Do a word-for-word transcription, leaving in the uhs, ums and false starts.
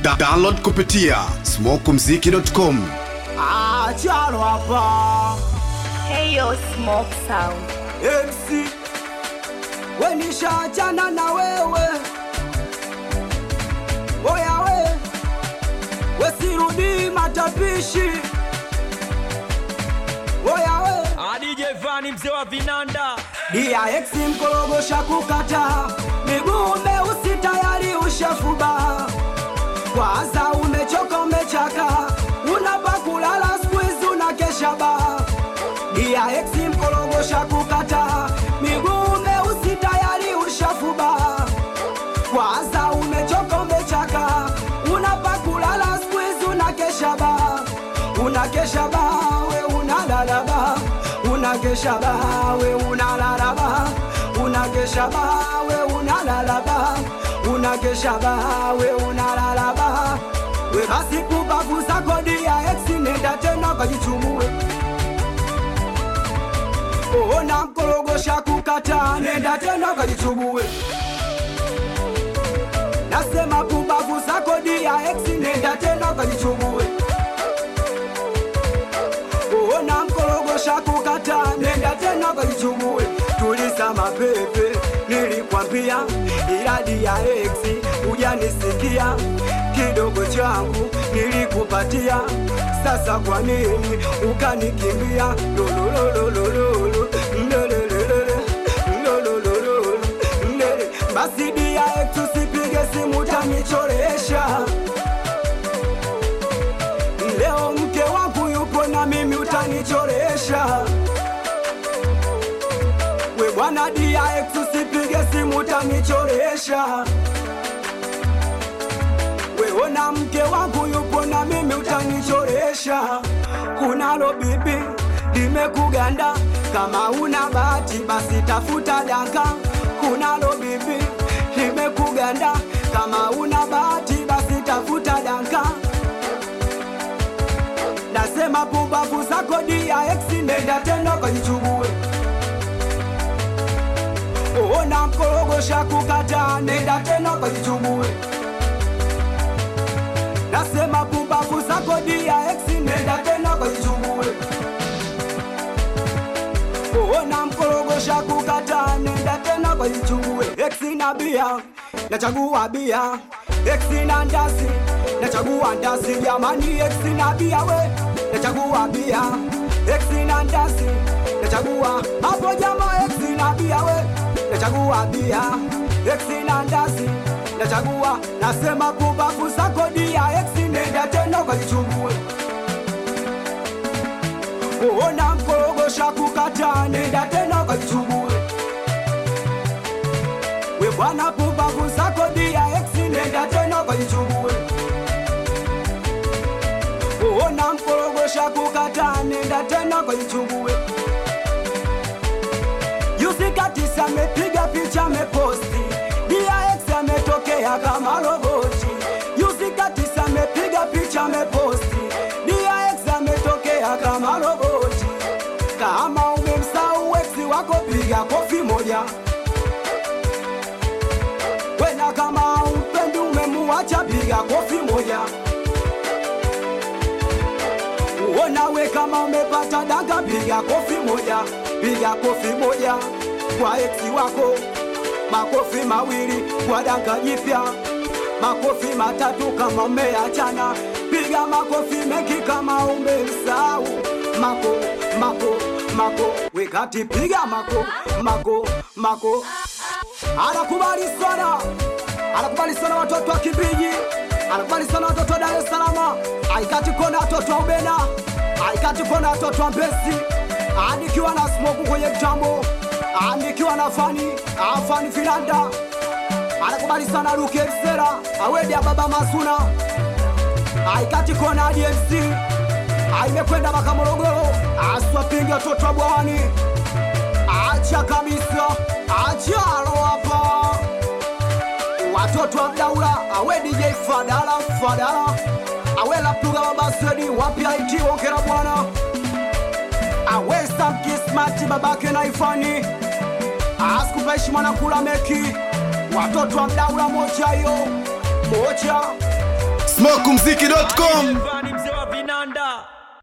Da download kupitia smoke mziki dot com. Ah, chalo hapa. Hey yo, Smoke Sound. M C we nishachana na wewe. Oya we we sirudi matapishi. Oya we A D J Vani mzee wa vinanda. D I X mkorogosha kukata. Miguu meusi tayari ushafuba. Kwanza umechoka umechaka. Unapa kulala squeeze unakesha ba. D I X mkorogosha kukata. Miguu meusi tayari ushafuba. Kwanza umechoka umechaka. Unapa kulala squeeze unakesha ba. Unakesha ba we unalala ba. Unakesha ba we unalala ba. Unakesha ba we unalala ba. Unakesha ba we unalala ba. We basi kubavu zako D I X nenda tena kajichumue. Ona mkorogosha kukata nenda tena kajichumue. Nasema kubavu zako D I X nenda tena kajichumue. Ona mkorogosha kukata nenda tena kajichumue. Tulisa mapepe nilikwambia ila D I X hujanisikia. Kidogo changu nilikupatia, sasa kwa nini ukanikimbia? Lolololololo lelelelele lololololo lele. Basi D I X usipige simu utanichoresha. Leo mke wangu yupo na mimi utanichoresha. We bwana D I X usipige simu utanichoresha. Weona mke wangu yupo na mimi utanichoresha. Kunalo bibi limekuganda, kama una bahati basi tafuta danga. Kunalo bibi limekuganda, kama una bahati basi tafuta danga. Nasema pumbavu zako D I X nenda tena kajichubue. Ona mkorogosha kukata nenda tena kajichubue. Nasema pumbavu zako D I X nenda tena kajichubue. Ona mkorogosha kukata nenda tena kajichubue. X na bia nachagua bia, X na ndasi nachagua ndasi. Jamani X na bia we nachagua bia, X na ndasi nachagua hapo jamaa. X na bia we nachagua bia, X na ndasi nachagua. Nasema pumbavu zako D I X nenda tena kajichubue. Ona mkorogosha kukata nenda tena kajichubue. We bwana pumbavu zako D I X nenda tena kajichubue. Ona mkorogosha kukata nenda tena kajichubue. Yusikatisa amepiga picha ameposti, D I X ametokea kama roboti. Yusikatisa amepiga picha ameposti, D I X ametokea kama roboti. Kama umemsahau X wako piga kofi moja. Wena kama umpendi umemuacha piga kofi moja. Uona we kama umepata danga piga kofi moja. Piga kofi moja kwa X wako, makofi mawili kwa danga jipya, makofi matatu kama umeachana. Piga makofi mengi kama umemsahau. Mako, mako, mako, wekati piga mako, mako, mako. Anakubali sana, anakubali sana watoto wa Kibiji, anakubali sana watoto wa Dar es Salaam. Aikati kona watoto wa Ubena, aikati kona watoto wa Mbezi. Anikiwa na Smoke kwenye jambo, anikiwa na Fani, afani Finanda. Anakubali sana Luke Msera, awedi ya baba Masuna. Aikati kona D M C, aimekwenda maka Morogoro. Aswa pinga toto wa Bwani, acha kabisa, acha alo hapa. Watoto wa Mdaula, awe D J Fadala, Fadala. Awe la pluga wabasedi, wapi I T wokera bwana. Awe Sam Kismati babake na Ifani. Askupeshi mwana kula meki. Watoto wa Mdaula moja yo, moja. smoke mziki dot com. Yevani